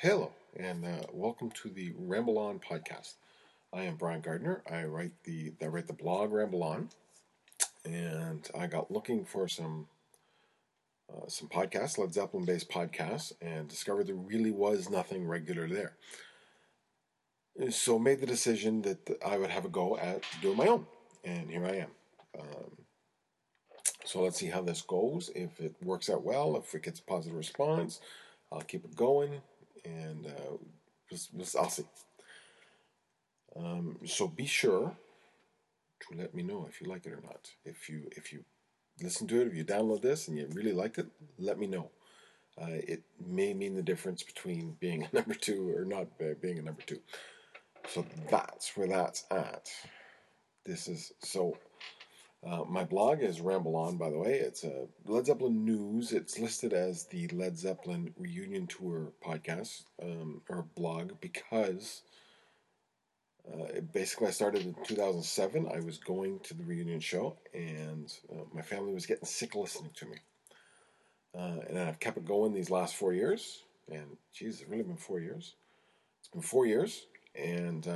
Hello, and welcome to the Ramble On podcast. I am Brian Gardner. I write the blog Ramble On, and I got looking for some podcasts, Led Zeppelin based podcasts, and discovered there really was nothing regular there. So made the decision that I would have a go at doing my own, and here I am. So let's see how this goes. If it works out well, if it gets a positive response, I'll keep it going, and I'll see. So be sure to let me know if you like it or not. If you listen to it, if you download this and you really liked it, let me know. It may mean the difference between being a number two or not being a number two. So that's where that's at. This is so. My blog is Ramble On, by the way. It's a Led Zeppelin news. It's listed as the Led Zeppelin Reunion Tour podcast or blog because basically I started in 2007. I was going to the reunion show, and my family was getting sick of listening to me. And I've kept it going these last 4 years. And geez, it's really been 4 years. It's been 4 years, and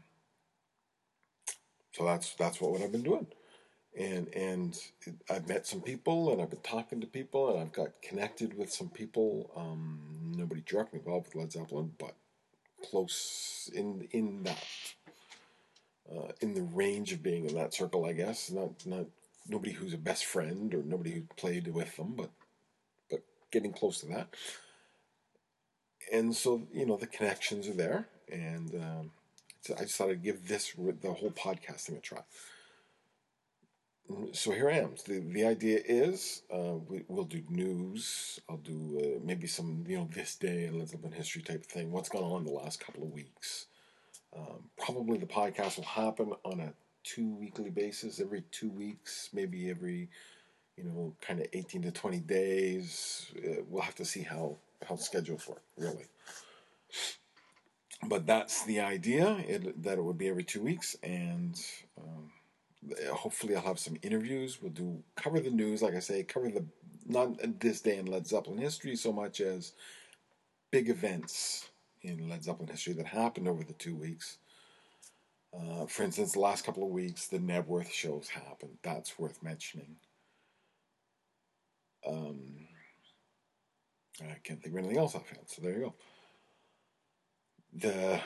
so that's what I've been doing. And I've met some people, and I've been talking to people, and I've got connected with some people. Nobody directly involved with Led Zeppelin, but close in that in the range of being in that circle, I guess. Not nobody who's a best friend or nobody who played with them, but getting close to that. And so the connections are there, and I just thought I'd give the whole podcasting a try. So here I am. The idea is we'll do news. I'll do maybe some this day in Led Zeppelin history type of thing. What's gone on the last couple of weeks. Probably the podcast will happen on a 2 weekly basis, every 2 weeks, maybe every kind of 18 to 20 days. We'll have to see how schedules work, really. But that's the idea, that it would be every 2 weeks, and hopefully I'll have some interviews. We'll cover the news, like I say, cover the not this day in Led Zeppelin history so much as big events in Led Zeppelin history that happened over the 2 weeks. For instance, the last couple of weeks, the Knebworth shows happened. That's worth mentioning. I can't think of anything else offhand, so there you go.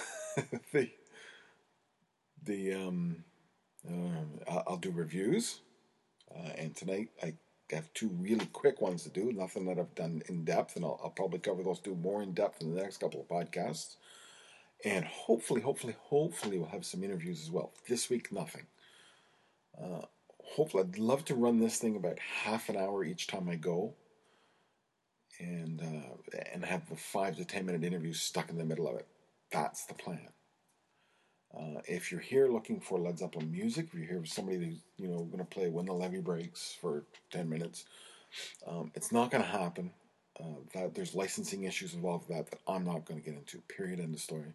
I'll do reviews, and tonight I have two really quick ones to do. Nothing that I've done in depth, and I'll probably cover those two more in depth in the next couple of podcasts. And hopefully, we'll have some interviews as well. This week, nothing. Hopefully, I'd love to run this thing about half an hour each time I go, and have the 5 to 10 minute interviews stuck in the middle of it. That's the plan. If you're here looking for Led Zeppelin music, if you're here with somebody who's going to play When the Levee Breaks for 10 minutes, it's not going to happen. That there's licensing issues involved with that I'm not going to get into. Period. End of story.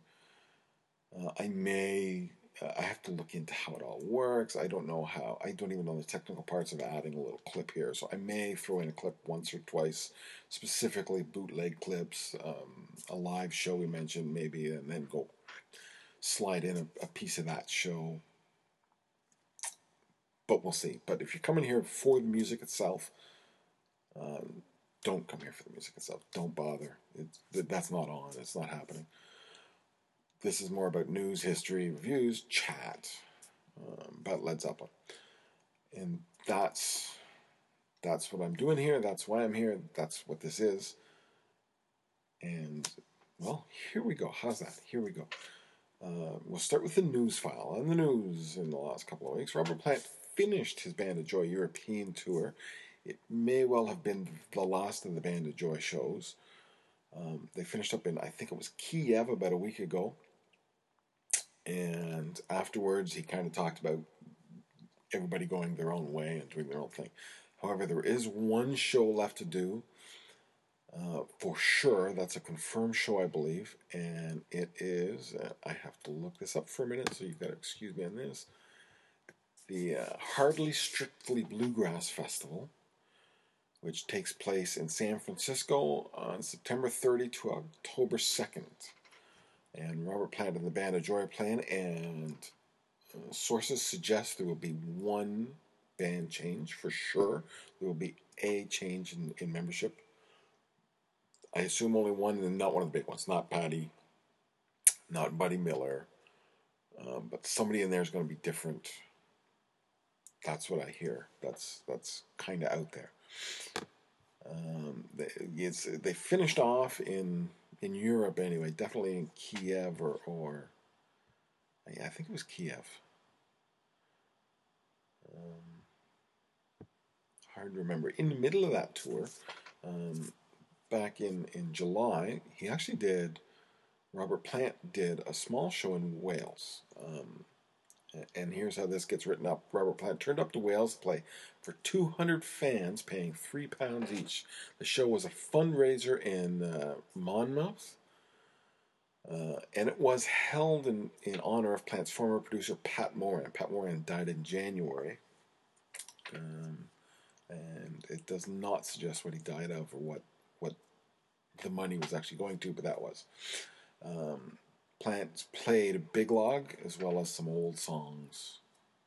I have to look into how it all works. I don't know how. I don't even know the technical parts of adding a little clip here. So I may throw in a clip once or twice, specifically bootleg clips, a live show we mentioned maybe, and then go slide in a piece of that show. But we'll see. But if you're coming here for the music itself, don't come here for the music itself. Don't bother. That's not on. It's not happening. This is more about news, history, reviews, chat about Led Zeppelin. And that's what I'm doing here. That's why I'm here. That's what this is. And, well, here we go. How's that? Here we go. We'll start with the news file. On the news in the last couple of weeks, Robert Plant finished his Band of Joy European tour. It may well have been the last of the Band of Joy shows. They finished up in, I think it was Kiev about a week ago. And afterwards, he kind of talked about everybody going their own way and doing their own thing. However, there is one show left to do. For sure, that's a confirmed show, I believe, and it is, I have to look this up for a minute, so you've got to excuse me on this, the Hardly Strictly Bluegrass Festival, which takes place in San Francisco on September 30 to October 2nd. And Robert Plant and the band of Joy are playing, and sources suggest there will be one band change for sure. There will be a change in membership. I assume only one, and not one of the big ones. Not Patty, not Buddy Miller, but somebody in there is going to be different. That's what I hear. That's kind of out there. They finished off in Europe anyway. Definitely in Kiev or I think it was Kiev. Hard to remember. In the middle of that tour, back in July, he actually did. Robert Plant did a small show in Wales. And here's how this gets written up. Robert Plant turned up to Wales to play for 200 fans, paying £3 each. The show was a fundraiser in Monmouth, and it was held in honor of Plant's former producer, Pat Moran. Pat Moran died in January, and it does not suggest what he died of or what the money was actually going to, but that was. Plant played Big Log as well as some old songs.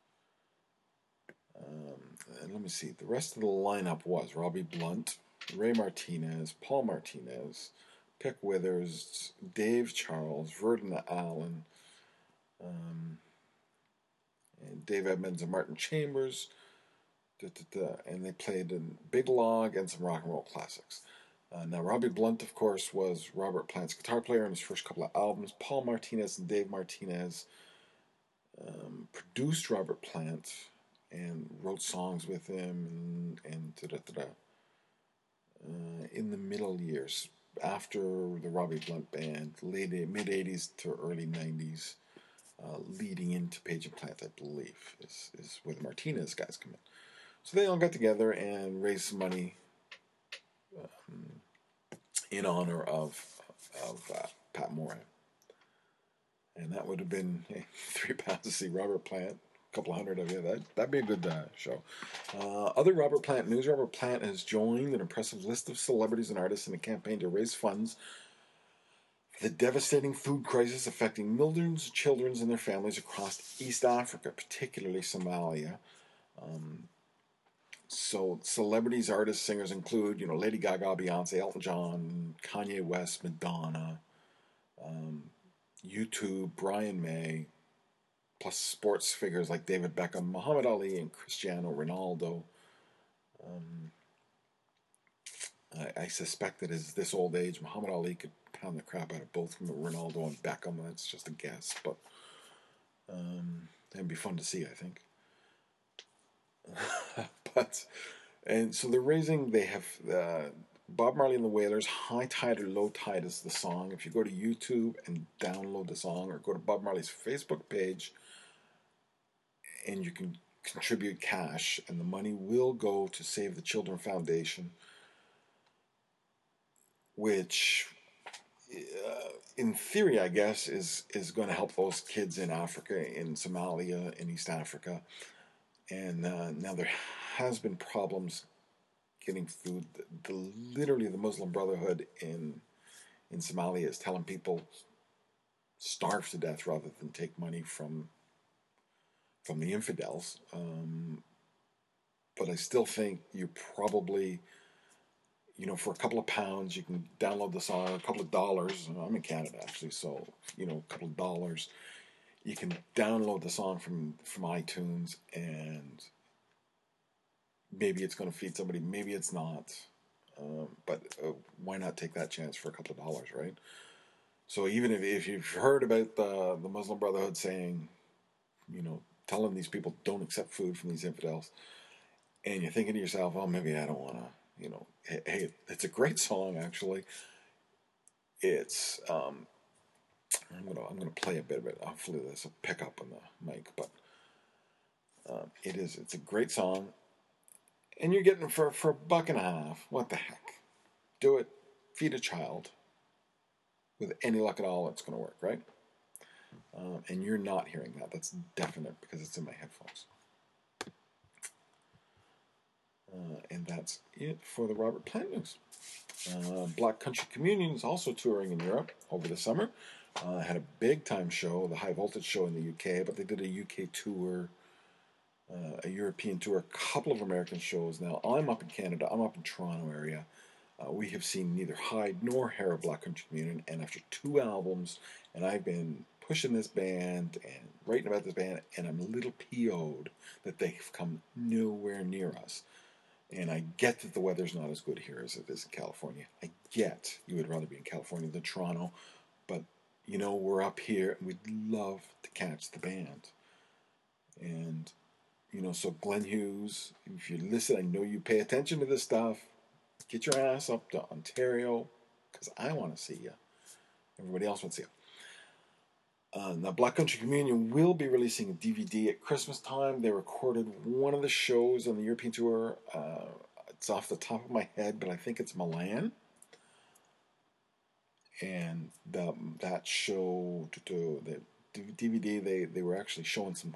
And let me see. The rest of the lineup was Robbie Blunt, Ray Martinez, Paul Martinez, Pick Withers, Dave Charles, Verdon Allen, and Dave Edmonds and Martin Chambers. And they played in Big Log and some rock and roll classics. Now, Robbie Blunt, of course, was Robert Plant's guitar player in his first couple of albums. Paul Martinez and Dave Martinez produced Robert Plant and wrote songs with him and in the middle years, after the Robbie Blunt band, mid-80s to early 90s, leading into Page and Plant, I believe, is where the Martinez guys come in. So they all got together and raised some money in honor of Pat Moran. And that would have been £3 to see Robert Plant, a couple hundred of you. That'd be a good show. Other Robert Plant news. Robert Plant has joined an impressive list of celebrities and artists in a campaign to raise funds for the devastating food crisis affecting millions of children and their families across East Africa, particularly Somalia. So celebrities, artists, singers include, Lady Gaga, Beyonce, Elton John, Kanye West, Madonna, U2, Brian May, plus sports figures like David Beckham, Muhammad Ali, and Cristiano Ronaldo. I suspect that at this old age, Muhammad Ali could pound the crap out of both Ronaldo and Beckham. That's just a guess, but it'd be fun to see, I think. And so they have Bob Marley and the Wailers, High Tide or Low Tide is the song. If you go to YouTube and download the song, or go to Bob Marley's Facebook page, and you can contribute cash, and the money will go to Save the Children Foundation, which, in theory, I guess, is going to help those kids in Africa, in Somalia, in East Africa. And now there has been problems getting food. Literally, the Muslim Brotherhood in Somalia is telling people starve to death rather than take money from the infidels. But I still think you probably, for a couple of pounds, you can download the song, a couple of dollars. I'm in Canada, actually, so, a couple of dollars. You can download the song from iTunes, and maybe it's going to feed somebody, maybe it's not. But why not take that chance for a couple of dollars, right? So even if you've heard about the Muslim Brotherhood saying, telling these people don't accept food from these infidels, and you're thinking to yourself, oh, maybe I don't want to, hey, it's a great song, actually. It's I'm gonna play a bit of it. Hopefully this will pick up on the mic, but it's a great song, and you're getting it for $1.50. What the heck? Do it. Feed a child. With any luck at all, it's gonna work, right? And you're not hearing that. That's definite because it's in my headphones. And that's it for the Robert Plant News. Black Country Communion is also touring in Europe over the summer. Had a big time show, the High Voltage show in the UK, but they did a UK tour, a European tour, a couple of American shows. Now, I'm up in Canada, I'm up in Toronto area. We have seen neither hide nor hair of Black Country Communion, and after 2 albums, and I've been pushing this band and writing about this band, and I'm a little PO'd that they've come nowhere near us. And I get that the weather's not as good here as it is in California. I get you would rather be in California than Toronto, but you know, we're up here and we'd love to catch the band. And, you know, so Glenn Hughes, if you listen, I know you pay attention to this stuff. Get your ass up to Ontario because I want to see you. Everybody else wants to see you. Now, Black Country Communion will be releasing a DVD at Christmas time. They recorded one of the shows on the European tour. It's off the top of my head, but I think it's Milan. And that show, the DVD, they were actually showing some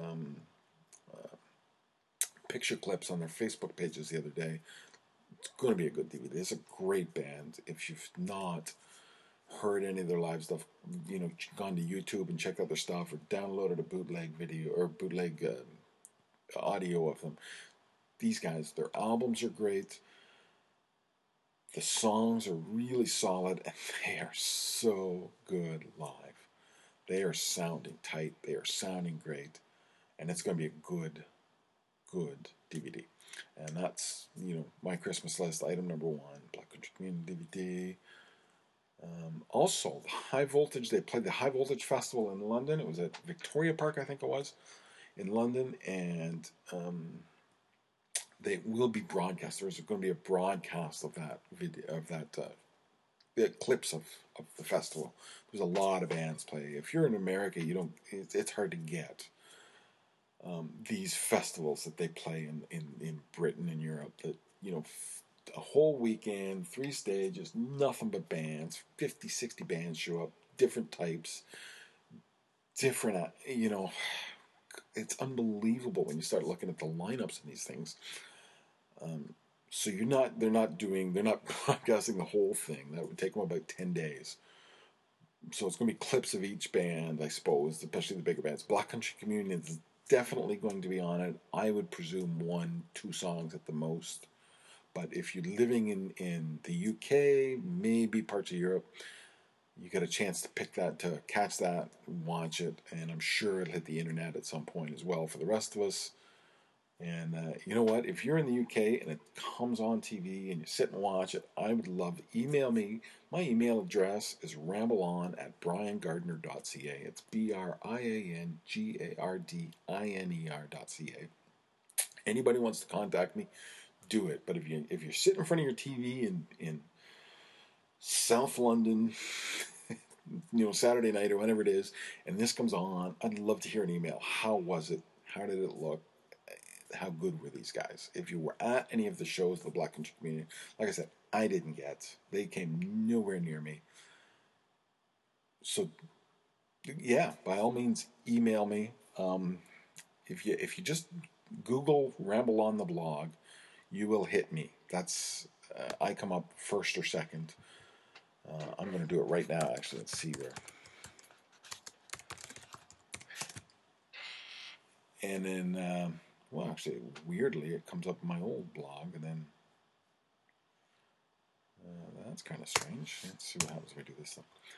picture clips on their Facebook pages the other day. It's going to be a good DVD. It's a great band. If you've not heard any of their live stuff, you know, gone to YouTube and checked out their stuff or downloaded a bootleg video or bootleg audio of them. These guys, their albums are great. The songs are really solid and they are so good live. They are sounding tight. They are sounding great. And it's going to be a good DVD. And that's, you know, my Christmas list, item number 1, Black Country Communion DVD. Also, the High Voltage, they played the High Voltage Festival in London. It was at Victoria Park, I think it was, in London. And they will be broadcast. There's going to be a broadcast of that video, of that the clips of the festival. There's a lot of bands play. If you're in America, you don't. It's hard to get these festivals that they play in Britain and Europe. That, you know, a whole weekend, 3 stages, nothing but bands. 50, 60 bands show up, different types, different. You know, it's unbelievable when you start looking at the lineups in these things. So they're not broadcasting the whole thing. That would take them about 10 days. So it's going to be clips of each band, I suppose, especially the bigger bands. Black Country Communion is definitely going to be on it. I would presume 1, 2 songs at the most. But if you're living in the UK, maybe parts of Europe, you get a chance to catch that, watch it, and I'm sure it'll hit the internet at some point as well for the rest of us. And you know what? If you're in the UK and it comes on TV and you sit and watch it, I would love to email me. My email address is rambleon@briangardner.ca. It's BRIANGARDINER.ca. Anybody wants to contact me, do it. But if you're sitting in front of your TV in South London, you know, Saturday night or whenever it is, and this comes on, I'd love to hear an email. How was it? How did it look? How good were these guys? If you were at any of the shows of the Black Country Communion, like I said, I didn't get. They came nowhere near me. So, yeah, by all means, email me. If you just Google Ramble on the blog, you will hit me. That's I come up first or second. I'm going to do it right now. Actually, let's see there. And then, well, actually, weirdly, it comes up in my old blog, and then that's kind of strange. Let's see what happens if I do this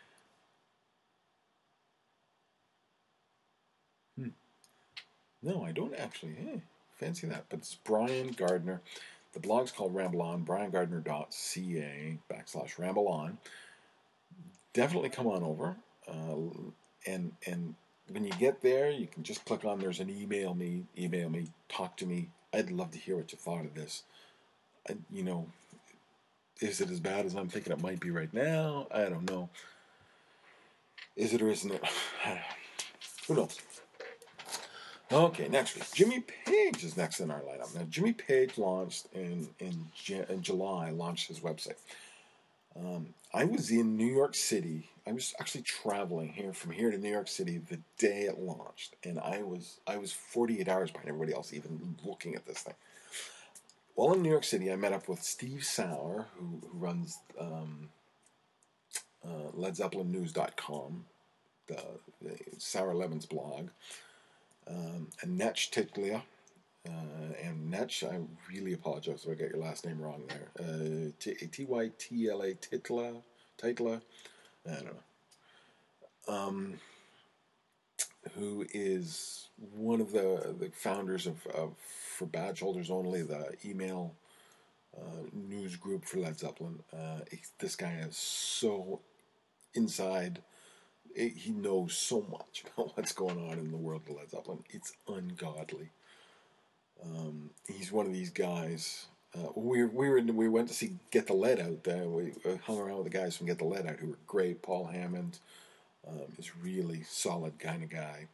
thing. No, I don't actually. Hey, fancy that. But it's Brian Gardner. The blog's called Ramble On, briangardner.ca/Ramble On. Definitely come on over. And when you get there, you can just click on there's an email me, talk to me. I'd love to hear what you thought of this. You know, is it as bad as I'm thinking it might be right now? I don't know. Is it or isn't it? Who knows? Okay, next week, Jimmy Page is next in our lineup. Now, Jimmy Page launched in July, launched his website. I was in New York City. I was actually traveling from here to New York City the day it launched, and I was 48 hours behind everybody else even looking at this thing. while in New York City, I met up with Steve Sauer, who runs LedZeppelinNews.com, the Sauer Levin's blog, and Netch Titlia. And Netch, I really apologize if I got your last name wrong there. Tytla, Titla, I don't know. Who is one of the founders of For Badge Holders Only, the email news group for Led Zeppelin. This guy is so inside. He knows so much about what's going on in the world of Led Zeppelin. It's ungodly. He's one of these guys. We went to see Get the Lead Out. We hung around with the guys from Get the Lead Out who were great. Paul Hammond is really solid kind of guy.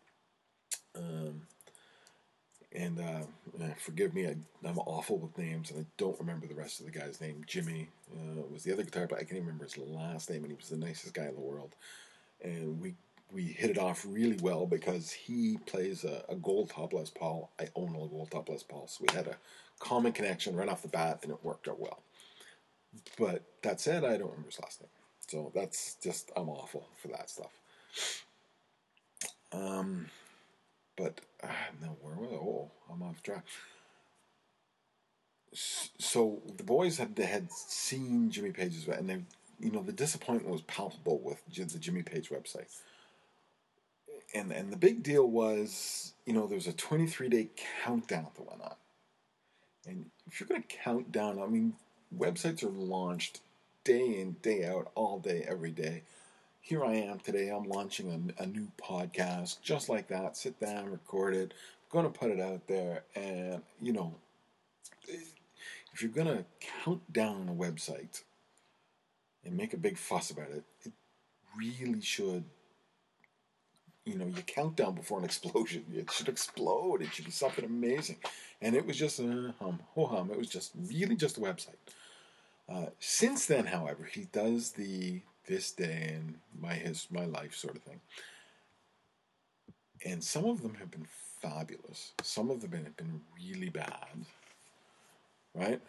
And forgive me, I'm awful with names, and I don't remember the rest of the guy's name. Jimmy was the other guitar, but I can't even remember his last name, and he was the nicest guy in the world. And we hit it off really well because he plays a gold top Les Paul. I own a gold top Les Paul, so we had a common connection right off the bat, and it worked out well. But that said, I don't remember his last name, so that's just, I'm awful for that stuff. But no, where was I? Oh, I'm off track. So the boys had seen Jimmy Page's, and they, the disappointment was palpable with the Jimmy Page website. And the big deal was, there was a 23-day countdown that went on. And if you're going to count down, I mean, websites are launched day in, day out, all day, every day. Here I am today. I'm launching a new podcast just like that. Sit down, record it. I'm going to put it out there. And, if you're going to count down a website and make a big fuss about it, it really should, you count down before an explosion. It should explode. It should be something amazing. And it was just ho-hum. It was just really just a website. Since then, however, he does this day in my life sort of thing. And some of them have been fabulous. Some of them have been really bad. Right?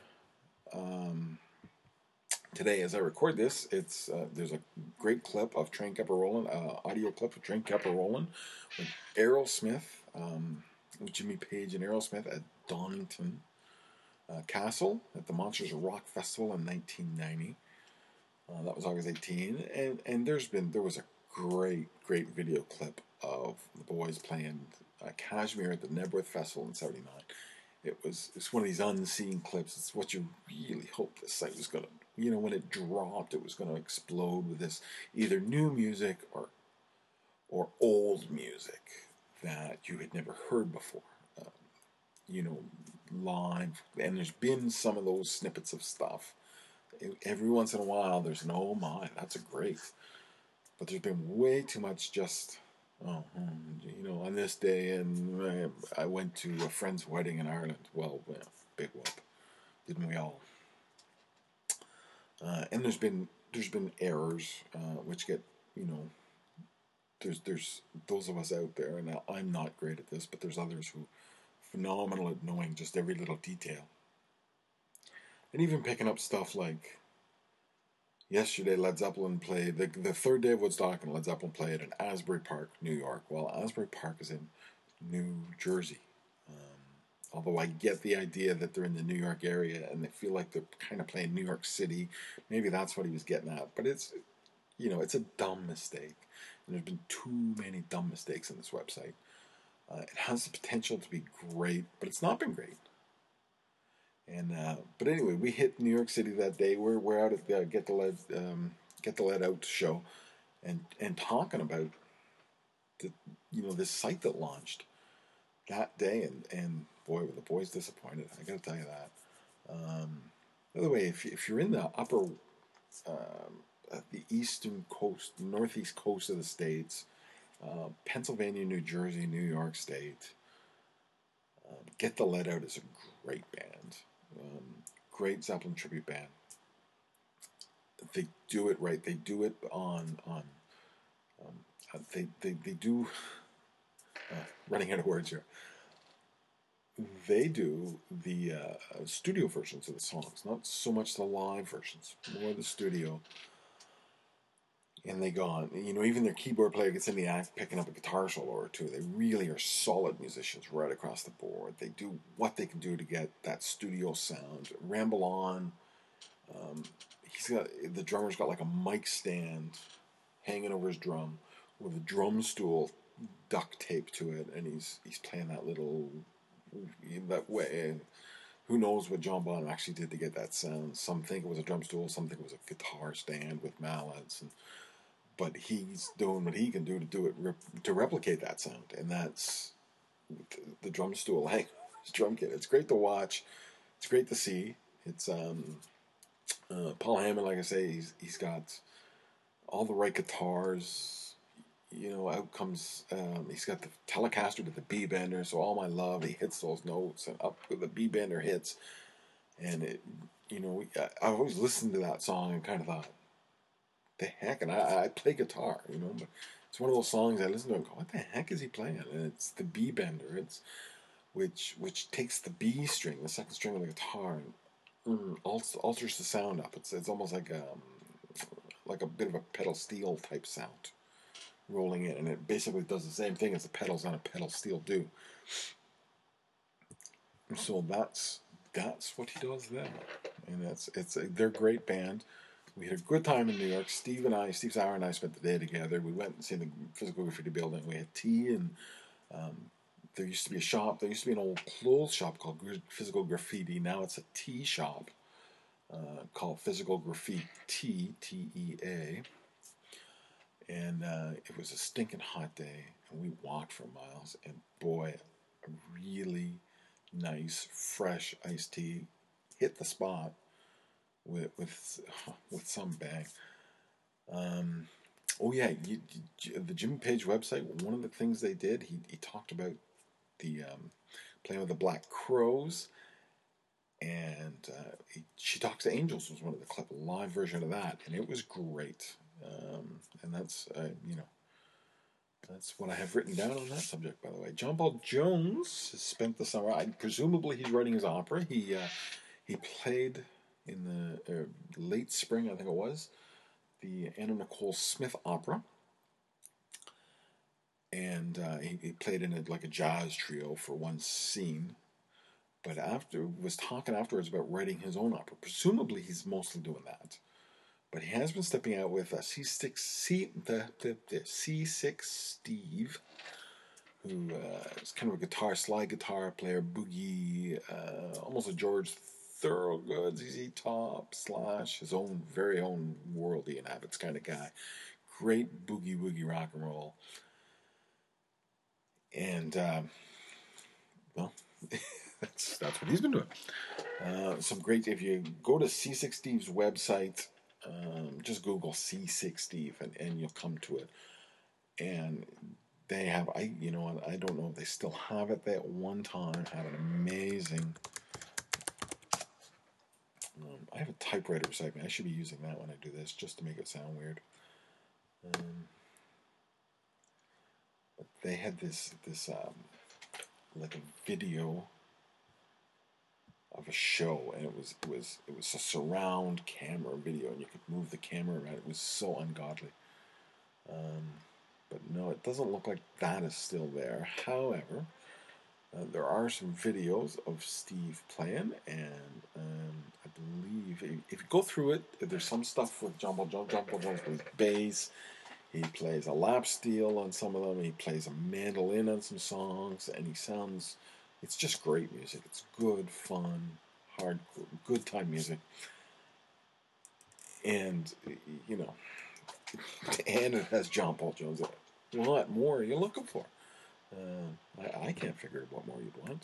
Today, as I record this, it's there's a great clip of Train Kept Rollin', audio clip of Train Kept Rollin' with Aerosmith, with Jimmy Page and Aerosmith at Donington Castle at the Monsters of Rock Festival in 1990. That was August 18, and there was a great video clip of the boys playing Kashmir at the Nebworth Festival in '79. It's one of these unseen clips. It's what you really hope the site was going to, when it dropped, it was going to explode with this either new music or old music that you had never heard before. Live, and there's been some of those snippets of stuff. Every once in a while, there's an oh my, that's a great. But there's been way too much just, on this day, and I went to a friend's wedding in Ireland. Well, big whoop, didn't we all? And there's been errors, which get, there's those of us out there, and I'm not great at this, but there's others who are phenomenal at knowing just every little detail. And even picking up stuff like yesterday, Led Zeppelin played, the third day of Woodstock, and Led Zeppelin played in Asbury Park, New York. Well, Asbury Park is in New Jersey. Although I get the idea that they're in the New York area and they feel like they're kind of playing New York City. Maybe that's what he was getting at. But it's, it's a dumb mistake. And there's been too many dumb mistakes in this website. It has the potential to be great, but it's not been great. And but anyway, we hit New York City that day. We're out at the Get the Lead Out show, and talking about this site that launched that day, and boy, were the boys disappointed. I got to tell you that. By the way, if you're in the upper, the eastern coast, northeast coast of the states, Pennsylvania, New Jersey, New York State, Get the Lead Out is a great band. Great Zeppelin tribute band. They do it right. They do it on they do running out of words here. they do the studio versions of the songs, not so much the live versions, more the studio. And they go on, even their keyboard player gets in the act picking up a guitar solo or two. They really are solid musicians right across the board. They do what they can do to get that studio sound. Ramble On, the drummer's got like a mic stand hanging over his drum with a drum stool duct taped to it, and he's playing that little that way. Who knows what John Bonham actually did to get that sound? Some think it was a drum stool, some think it was a guitar stand with mallets, but he's doing what he can do to replicate that sound, and that's the drum stool. Hey, drum kit. It's great to watch. It's great to see. It's Paul Hammond, like I say, he's got all the right guitars. Out comes, he's got the Telecaster with the B bender, so All My Love, he hits those notes, and up with the B bender hits, and I always listened to that song and kind of thought, the heck, and I play guitar, but it's one of those songs I listen to and go, what the heck is he playing? And it's the B bender, which takes the B string, the second string of the guitar, and alters the sound up. It's almost like a bit of a pedal steel type sound rolling in, and it basically does the same thing as the pedals on a pedal steel do. So that's what he does there, and they're a great band. We had a good time in New York. Steve Sauer and I spent the day together. We went and seen the Physical Graffiti building. We had tea, and there used to be a shop. There used to be an old clothes shop called Physical Graffiti. Now it's a tea shop called Physical Graffiti, TEA. And it was a stinking hot day, and we walked for miles. And boy, a really nice, fresh iced tea hit the spot with some bang. Oh yeah, the Jimmy Page website. One of the things they did, he talked about the playing with the Black Crowes, and She Talks to Angels was one of the live version of that, and it was great. And that's that's what I have written down on that subject, by the way. John Paul Jones has spent the summer. Presumably, he's writing his opera. He played in the late spring, I think it was, the Anna Nicole Smith opera, and he played in it like a jazz trio for one scene. But was talking afterwards about writing his own opera. Presumably, he's mostly doing that. But he has been stepping out with C6 Steve, who is kind of a slide guitar player, boogie, almost a George Thorogood, ZZ Top / his own very own Worldy and Habits kind of guy. Great boogie woogie rock and roll. And well, that's what he's been doing. Some great. If you go to C6 Steve's website. Just Google C6 Steve and you'll come to it. And they have, I don't know if they still have it. They at one time had an amazing, I have a typewriter beside me. I should be using that when I do this just to make it sound weird. But they had this like a video of a show, and it was a surround camera video, and you could move the camera around. It was so ungodly. But no, it doesn't look like that is still there. However, there are some videos of Steve playing, and I believe if you go through it, there's some stuff with John Paul Jones. John Paul Jones plays bass. He plays a lap steel on some of them. He plays a mandolin on some songs, and it's just great music. It's good, fun, hard, good time music. And, and it has John Paul Jones in it. What more are you looking for? I can't figure out what more you'd want.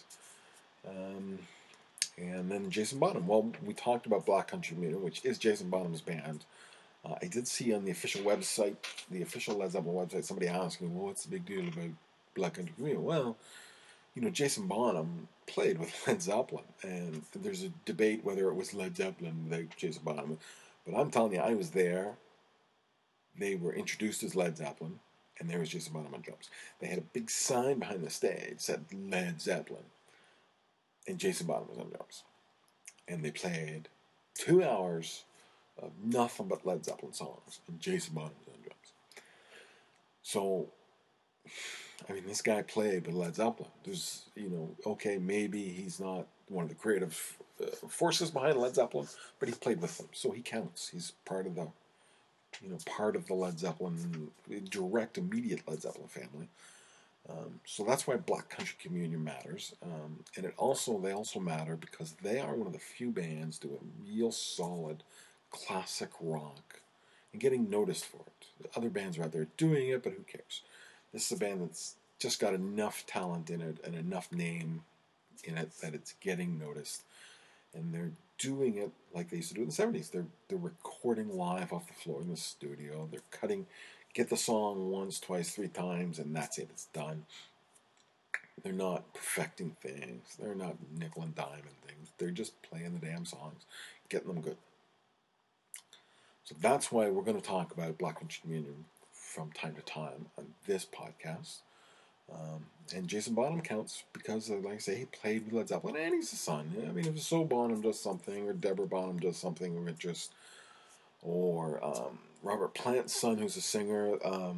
And then Jason Bonham. Well, we talked about Black Country Communion, which is Jason Bonham's band. I did see on the official website, the official Led Zeppelin website, somebody asking, well, what's the big deal about Black Country Communion? Well, Jason Bonham played with Led Zeppelin, and there's a debate whether it was Led Zeppelin like Jason Bonham. But I'm telling you, I was there. They were introduced as Led Zeppelin, and there was Jason Bonham on drums. They had a big sign behind the stage that said Led Zeppelin. and Jason Bonham was on drums. And they played 2 hours of nothing but Led Zeppelin songs, and Jason Bonham was on drums. So, I mean, this guy played with Led Zeppelin. There's, okay, maybe he's not one of the creative forces behind Led Zeppelin, but he played with them, so he counts. He's part of the Led Zeppelin, direct, immediate Led Zeppelin family. So that's why Black Country Communion matters, and they also matter because they are one of the few bands doing real solid classic rock and getting noticed for it. Other bands are out there doing it, but who cares? This is a band that's just got enough talent in it and enough name in it that it's getting noticed, and they're doing it like they used to do in the 70s. They're recording live off the floor in the studio. They're get the song once, twice, 3 times, and that's it. It's done. They're not perfecting things. They're not nickel and diming things. They're just playing the damn songs, getting them good. So that's why we're going to talk about Black Country Communion from time to time on this podcast. And Jason Bonham counts because, like I say, he played with Led Zeppelin, and he's the son. I mean, if Zoe Bonham does something, or Deborah Bonham does something of interest, or Robert Plant's son, who's a singer,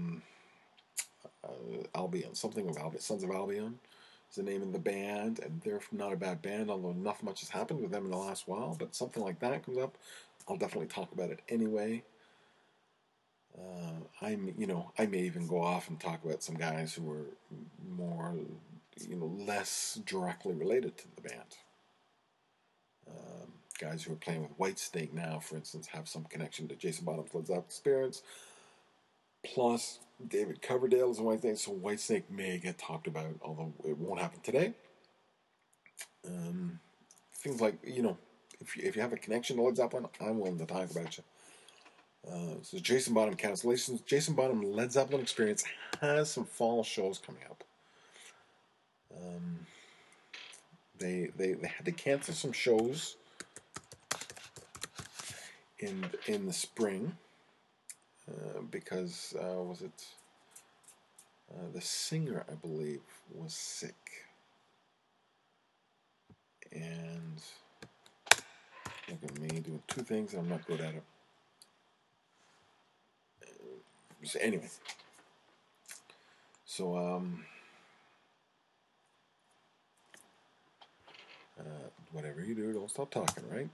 Albion, something of Albion, Sons of Albion is the name of the band, and they're not a bad band, although nothing much has happened with them in the last while, but something like that comes up, I'll definitely talk about it anyway. I may even go off and talk about some guys who are more, less directly related to the band. Guys who are playing with Whitesnake now, for instance, have some connection to Jason Bonham's Led Zeppelin experience. Plus, David Coverdale is a Whitesnake, so Whitesnake may get talked about, although it won't happen today. Things like, if you have a connection to Led Zeppelin, I'm willing to talk about you. So Jason Bonham cancellations. Jason Bonham Led Zeppelin experience has some fall shows coming up. They had to cancel some shows in the spring because was it the singer, I believe, was sick, and look at me doing 2 things and I'm not good at it. So anyway, so whatever you do, don't stop talking, right?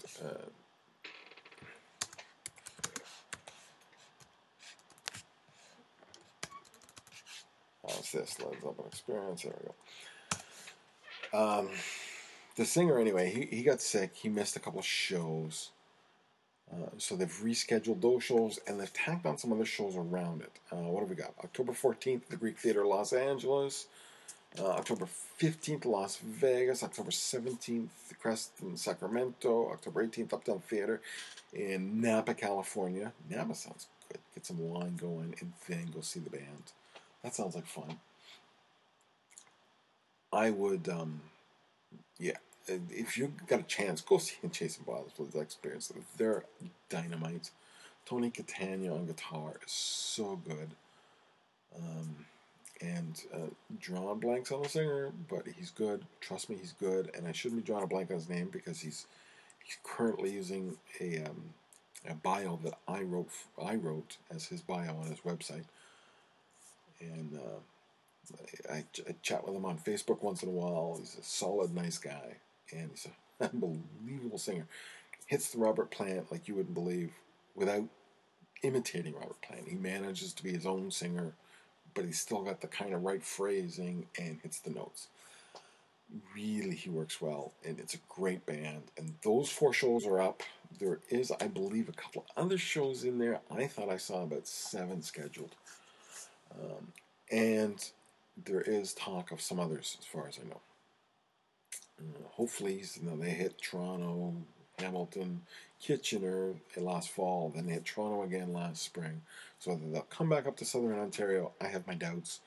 How's this? Led Zeppelin experience. There we go. The singer, anyway, he got sick. He missed a couple of shows. So they've rescheduled those shows, and they've tacked on some other shows around it. What have we got? October 14th, the Greek Theater, Los Angeles. October 15th, Las Vegas. October 17th, the Crest in Sacramento. October 18th, Uptown Theater in Napa, California. Napa sounds good. Get some wine going, and then go see the band. That sounds like fun. I would, yeah. If you got a chance, go see Jason Bonham's Led experience. They're dynamite. Tony Catania on guitar is so good. And drawing a blanks on the singer, but he's good. Trust me, he's good. And I shouldn't be drawing a blank on his name because he's currently using a bio that I wrote as his bio on his website. And I chat with him on Facebook once in a while. He's a solid, nice guy, and he's an unbelievable singer. Hits the Robert Plant like you wouldn't believe without imitating Robert Plant. He manages to be his own singer, but he's still got the kind of right phrasing and hits the notes. Really, he works well, and it's a great band. And those 4 shows are up. There is, I believe, a couple of other shows in there. I thought I saw about 7 scheduled. And there is talk of some others, as far as I know. Hopefully, they hit Toronto, Hamilton, Kitchener last fall. Then they hit Toronto again last spring. So whether they'll come back up to Southern Ontario, I have my doubts.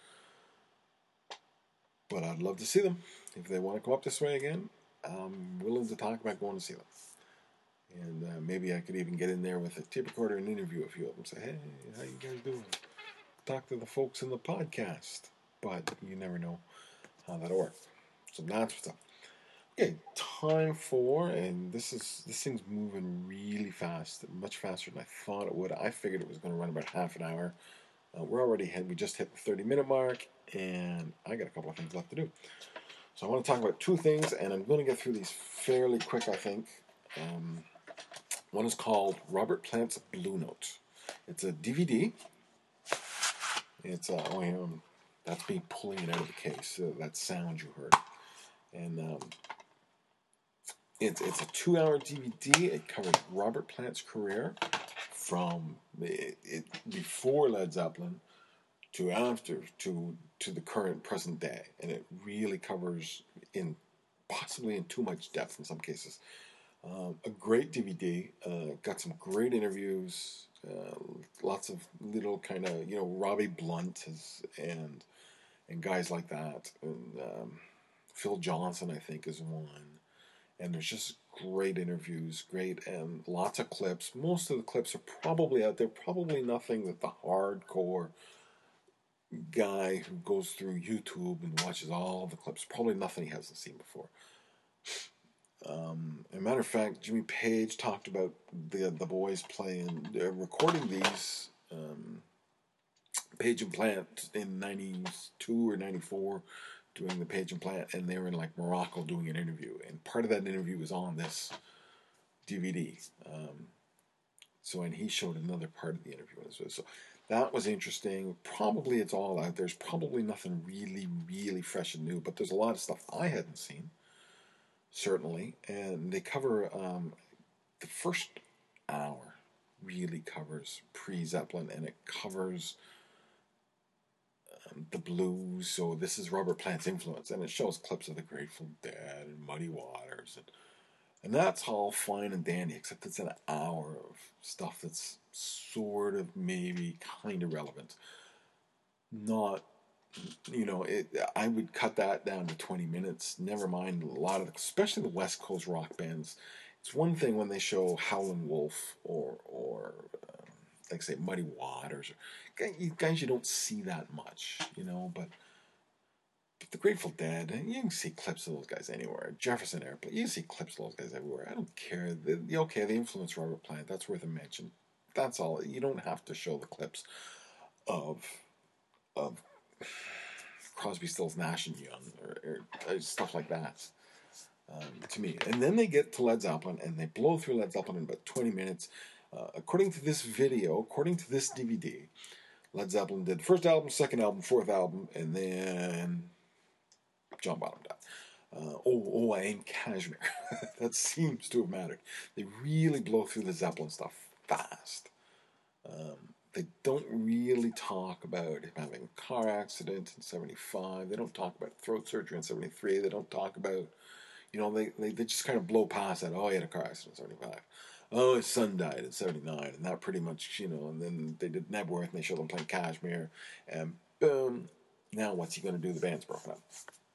But I'd love to see them. If they want to come up this way again, I'm willing to talk about going to see them. And maybe I could even get in there with a tape recorder and interview a few of them. Say, hey, how you guys doing? Talk to the folks in the podcast. But you never know how that'll work. So that's what's up. Okay, time for, and this thing's moving really fast, much faster than I thought it would. I figured it was going to run about half an hour. We just hit the 30-minute mark, and I got a couple of things left to do. So I want to talk about two things, and I'm going to get through these fairly quick, I think. One is called Robert Plant's Blue Note. It's a DVD. It's that's me pulling it out of the case. That sound you heard, and it's a 2-hour DVD. It covers Robert Plant's career from before Led Zeppelin to after to the current present day, and it really covers possibly in too much depth in some cases. A great DVD. Got some great interviews. Lots of little kind of Robbie Blunt and guys like that, and Phil Johnson I think is one. And there's just great interviews, great, and lots of clips. Most of the clips are probably out there. Probably nothing that the hardcore guy who goes through YouTube and watches all the clips, probably nothing he hasn't seen before. As a matter of fact, Jimmy Page talked about the boys recording these Page and Plant in '92 or '94, doing the Page and Plant, and they were in like Morocco doing an interview, and part of that interview was on this DVD. And he showed another part of the interview. So that was interesting. Probably it's all out. There's probably nothing really, really fresh and new, but there's a lot of stuff I hadn't seen, certainly. And they cover the first hour really covers pre-Zeppelin, and it covers the blues. So this is Robert Plant's influence, and it shows clips of the Grateful Dead and Muddy Waters, and that's all fine and dandy, except it's an hour of stuff that's sort of maybe kind of relevant. Not, I would cut that down to 20 minutes. Never mind a lot of, especially the West Coast rock bands. It's one thing when they show Howlin' Wolf or like say Muddy Waters, or guys you don't see that much, but the Grateful Dead, you can see clips of those guys anywhere. Jefferson Airplane, you can see clips of those guys everywhere. I don't care. They influenced Robert Plant. That's worth a mention. That's all. You don't have to show the clips of Crosby, Stills, Nash and Young or stuff like that. To me, and then they get to Led Zeppelin and they blow through Led Zeppelin in about 20 minutes. According to this video, according to this DVD, Led Zeppelin did first album, second album, fourth album, and then John Bonham died. And Kashmir. That seems to have mattered. They really blow through the Zeppelin stuff fast. They don't really talk about him having a car accident in '75. They don't talk about throat surgery in '73. They don't talk about, they just kind of blow past that. Oh, he had a car accident in '75. Oh, his son died in '79, and that pretty much, and then they did Nebworth, and they showed them playing Kashmir, and boom, now what's he going to do? The band's broken up.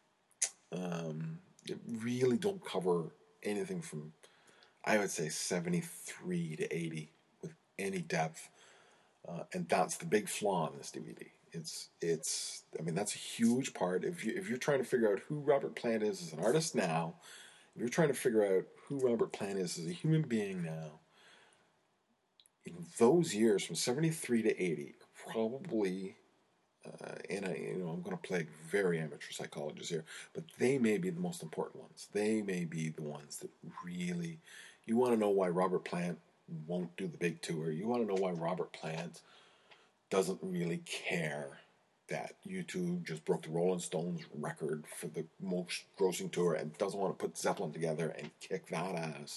It really don't cover anything from, I would say, 73 to 80 with any depth. And that's the big flaw in this DVD. That's a huge part. If you're trying to figure out who Robert Plant is as an artist now, if you're trying to figure out who Robert Plant is as a human being now, in those years from 73 to 80, probably, I'm going to play very amateur psychologist here, but they may be the most important ones. They may be the ones that really, you want to know why Robert Plant won't do the big tour. You want to know why Robert Plant doesn't really care that U2 just broke the Rolling Stones record for the most grossing tour and doesn't want to put Zeppelin together and kick that ass.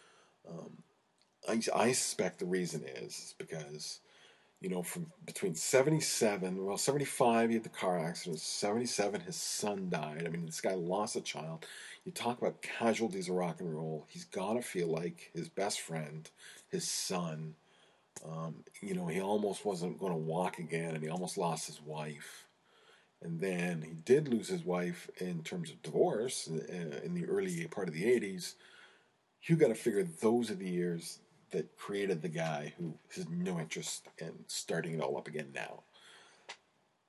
I suspect the reason is because, from between 75 he had the car accident, 77 his son died. This guy lost a child. You talk about casualties of rock and roll. He's got to feel like his best friend, his son, he almost wasn't going to walk again, and he almost lost his wife. And then he did lose his wife in terms of divorce in the early part of the 80s. You got to figure those are the years that created the guy who has no interest in starting it all up again now.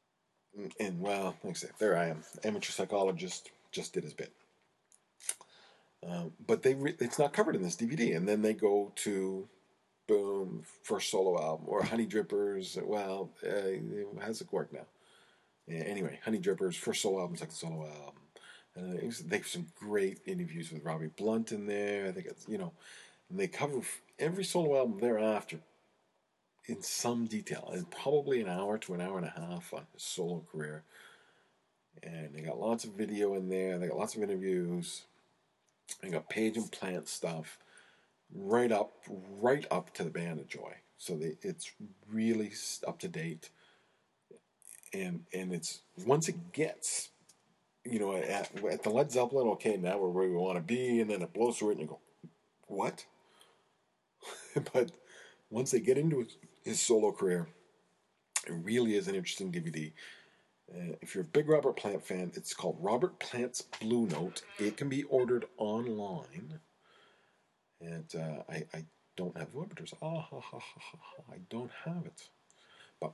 And, well, like I said, there I am. Amateur psychologist, just did his bit. But it's not covered in this DVD. And then they go to, boom, first solo album, or Honey Drippers. Well, how's it work now? Yeah, anyway, Honey Drippers, first solo album, second solo album. They have some great interviews with Robbie Blunt in there. I think it's, and they cover every solo album thereafter in some detail, and probably an hour to an hour and a half on his solo career. And they got lots of video in there. They got lots of interviews. They got Page and Plant stuff, right up to the Band of Joy. So it's really up to date. And it's, once it gets, at the Led Zeppelin, okay, now we're where we want to be, and then it blows through it, and you go, what? But once they get into his solo career, it really is an interesting DVD. If you're a big Robert Plant fan, it's called Robert Plant's Blue Note. It can be ordered online. And I don't have the web address. I don't have it. But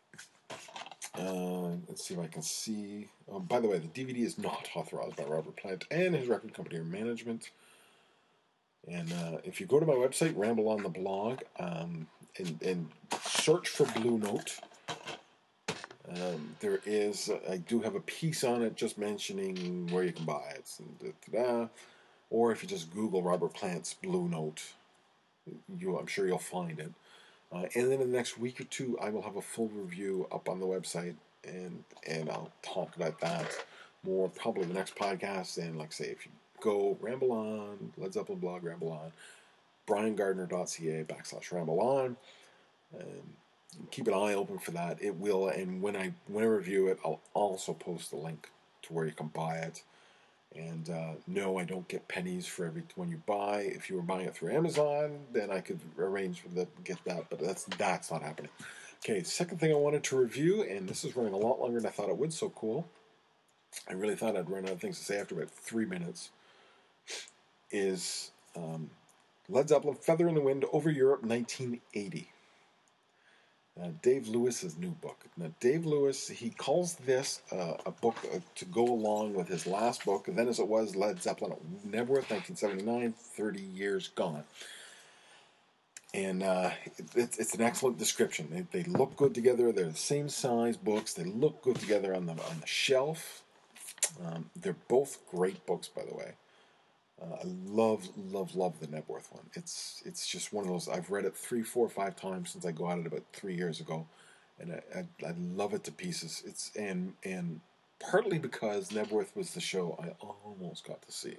let's see if I can see. By the way, the DVD is not authorized by Robert Plant and his record company or management. And if you go to my website, Ramble on the Blog, and search for Blue Note, I do have a piece on it just mentioning where you can buy it. Or if you just Google Robert Plant's Blue Note, I'm sure you'll find it. And then in the next week or two, I will have a full review up on the website, and I'll talk about that more probably the next podcast. And like I say, if you go Ramble On, Led Zeppelin blog, Ramble On, briangardner.ca/Ramble On, keep an eye open for that. It will, and when I review it, I'll also post a link to where you can buy it. And no, I don't get pennies for every one you buy. If you were buying it through Amazon, then I could arrange for get that, but that's not happening. Okay, second thing I wanted to review, and this is running a lot longer than I thought it would. So cool. I really thought I'd run out of things to say after about 3 minutes. Is Led Zeppelin, Feather in the Wind over Europe, 1980. Dave Lewis's new book. Now, Dave Lewis, he calls this a book to go along with his last book, Then As It Was, Led Zeppelin at Nebworth, 1979, 30 years gone. And it's an excellent description. They look good together. They're the same size books. They look good together on the shelf. They're both great books, by the way. I love the Nebworth one. It's just one of those. I've read it 3, 4, 5 times since I got it about 3 years ago, and I love it to pieces. It's and partly because Nebworth was the show I almost got to see,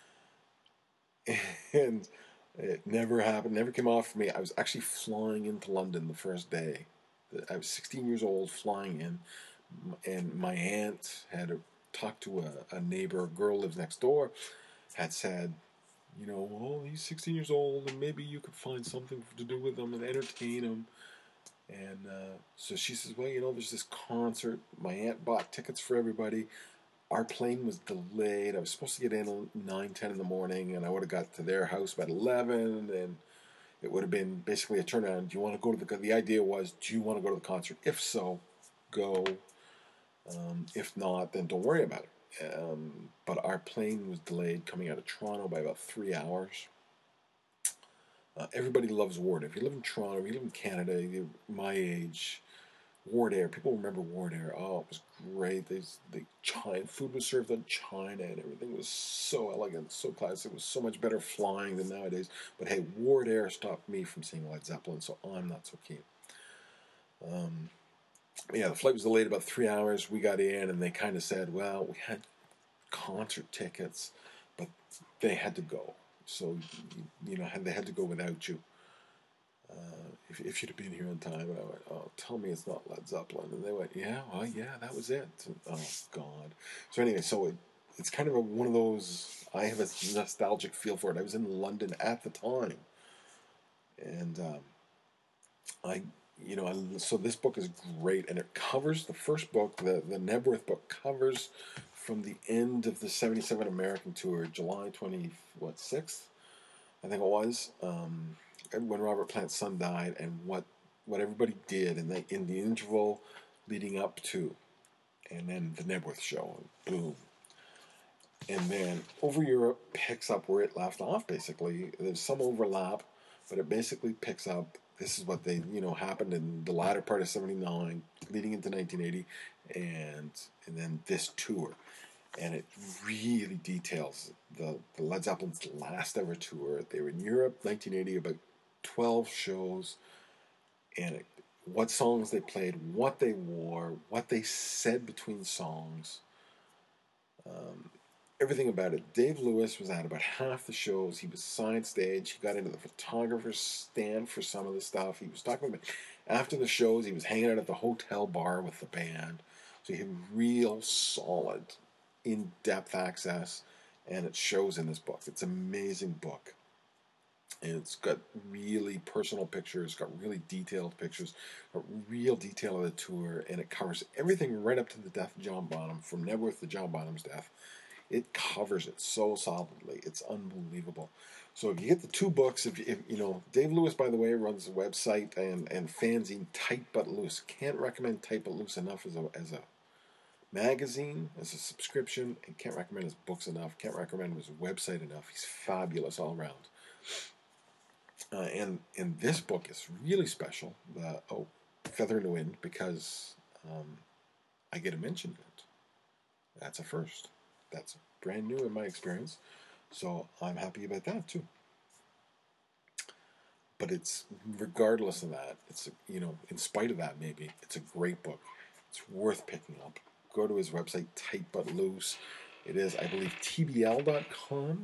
and it never happened. Never came off for me. I was actually flying into London the first day. I was 16 years old, flying in, and my aunt had talked to a neighbor. A girl lives next door. Had said, he's 16 years old, and maybe you could find something to do with him and entertain him. And so she says, well, there's this concert. My aunt bought tickets for everybody. Our plane was delayed. I was supposed to get in at 9, 10 in the morning, and I would have got to their house about 11, and it would have been basically a turnaround. Do you want to go to the idea was, do you want to go to the concert? If so, go. If not, then don't worry about it. But our plane was delayed coming out of Toronto by about 3 hours. Everybody loves Ward Air. If you live in Toronto, if you live in Canada, you're my age, Ward Air. People remember Ward Air. Oh, it was great. Food was served on china, and everything was so elegant, so classy. It was so much better flying than nowadays. But hey, Ward Air stopped me from seeing Led Zeppelin, so I'm not so keen. The flight was delayed about 3 hours. We got in, and they kind of said, well, we had concert tickets, but they had to go. So, they had to go without you. If you'd have been here on time. And I went, oh, tell me it's not Led Zeppelin. And they went, yeah, that was it. And, oh, God. So anyway, it's kind of one of those, I have a nostalgic feel for it. I was in London at the time. And so this book is great, and it covers the first book, the Nebworth book, covers from the end of the 77 American tour, July 6th, I think it was, when Robert Plant's son died, and what everybody did in the interval leading up to, and then the Nebworth show, and boom. And then Over Europe picks up where it left off, basically. There's some overlap, but it basically picks up, this is what they, happened in the latter part of 79, leading into 1980, and then this tour. And it really details the Led Zeppelin's last ever tour. They were in Europe, 1980, about 12 shows, and what songs they played, what they wore, what they said between songs. Um, Everything about it. Dave Lewis was at about half the shows. He was side stage. He got into the photographer's stand for some of the stuff. He was talking about after the shows. He was hanging out at the hotel bar with the band. So he had real solid, in-depth access, and it shows in this book. It's an amazing book. And it's got really personal pictures, got really detailed pictures, got real detail of the tour, and it covers everything right up to the death of John Bonham, from Nebworth to John Bonham's death. It covers it so solidly. It's unbelievable. So if you get the two books, if Dave Lewis, by the way, runs a website and fanzine Tight But Loose. Can't recommend Tight But Loose enough as a magazine, as a subscription, and can't recommend his books enough. Can't recommend his website enough. He's fabulous all around. And this book is really special. Feather in the Wind, because I get a mention in it. That's a first. That's brand new in my experience, so I'm happy about that too. But it's, regardless of that, it's, in spite of that, maybe it's a great book. It's worth picking up. Go to his website, Tight But Loose. It is, I believe, tbl.com.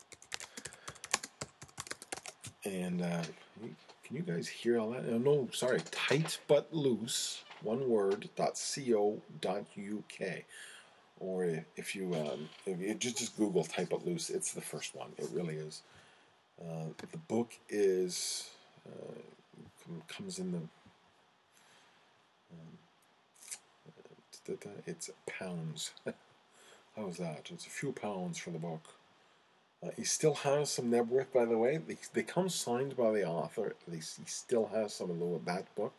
And can you guys hear all that? No, sorry, Tight But Loose, one word, .co.uk. Or if you just Google Tight But Loose, it's the first one. It really is. The book is comes in the it's pounds. How's that? It's a few pounds for the book. He still has some Nebworth, by the way. They come signed by the author. He still has some of that book.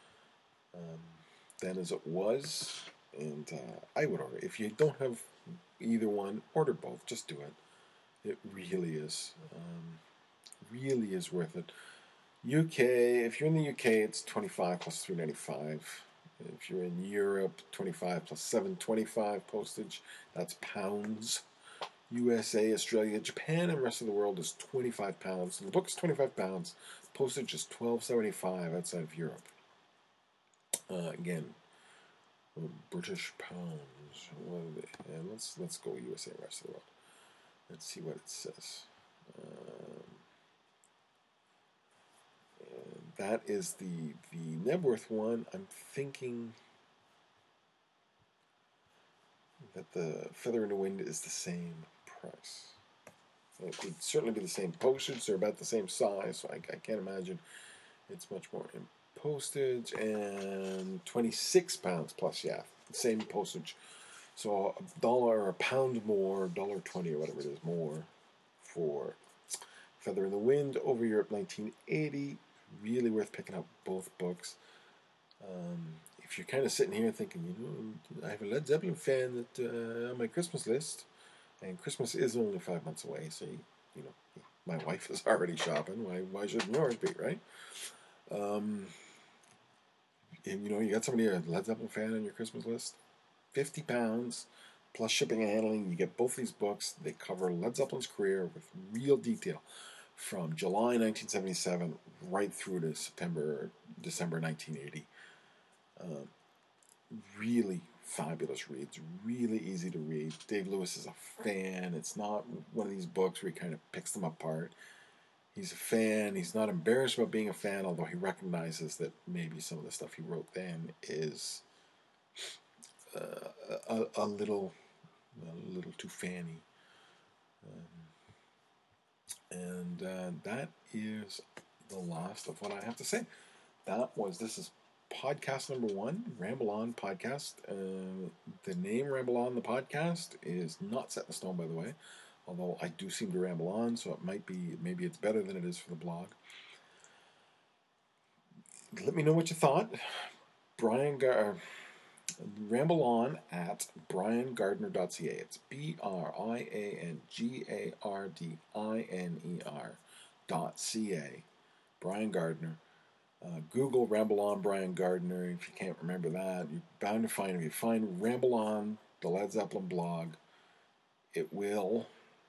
Then as it was, and I would order. If you don't have either one, order both. Just do it. It really is worth it. UK, if you're in the UK, it's 25 plus 3.95. If you're in Europe, 25 plus 7.25 postage. That's pounds. USA, Australia, Japan, and the rest of the world is £25. So the book is £25. Postage is $12.75 outside of Europe. Again, British pounds. What are they? And let's go USA, rest of the world. Let's see what it says. That is the Nebworth one. I'm thinking that the Feather in the Wind is the same price. It would certainly be the same postage. They're about the same size, so I can't imagine it's much more in postage. And £26 plus, yeah, same postage. So $1 or a pound more, $1.20 or whatever it is more for Feather in the Wind, Over Europe 1980. Really worth picking up both books. If you're kind of sitting here thinking, I have a Led Zeppelin fan on my Christmas list, and Christmas is only 5 months away, so my wife is already shopping. Why shouldn't yours be, right? And you got somebody, a Led Zeppelin fan on your Christmas list, £50 plus shipping and handling. You get both these books. They cover Led Zeppelin's career with real detail, from July 1977 right through to December 1980. Really fabulous reads, really easy to read. Dave Lewis is a fan. It's not one of these books where he kind of picks them apart. He's a fan. He's not embarrassed about being a fan, although he recognizes that maybe some of the stuff he wrote then is a little too fanny. And that is the last of what I have to say. This is podcast number 1, Ramble On Podcast. The name Ramble On the Podcast is not set in stone, by the way, although I do seem to ramble on, so maybe it's better than it is for the blog. Let me know what you thought. Ramble on at briangardner.ca. It's BRIANGARDINER.ca. Brian Gardner. Google Ramble On Brian Gardner. If you can't remember that, you're bound to find, if you find Ramble On, the Led Zeppelin blog, it will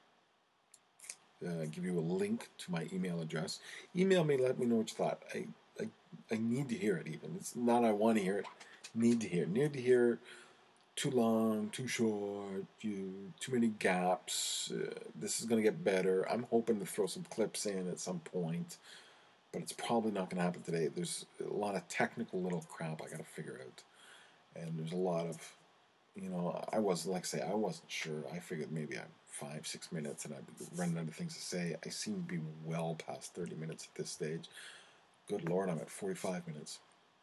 give you a link to my email address. Email me, let me know what you thought. I need to hear it even. It's not I want to hear it. Need to hear. Need to hear too long, too short, too many gaps. This is going to get better. I'm hoping to throw some clips in at some point, but it's probably not going to happen today. There's a lot of technical little crap I got to figure out. And there's a lot of, I wasn't sure. I figured maybe I'm 5-6 minutes and I'd be running out of things to say. I seem to be well past 30 minutes at this stage. Good Lord, I'm at 45 minutes.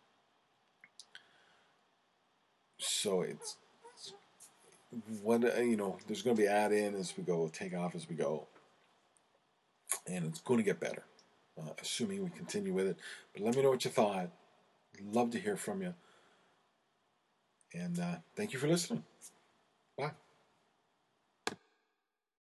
So it's what, there's going to be add in as we go, take off as we go. And it's going to get better, assuming we continue with it. But let me know what you thought. Love to hear from you. And thank you for listening. Bye.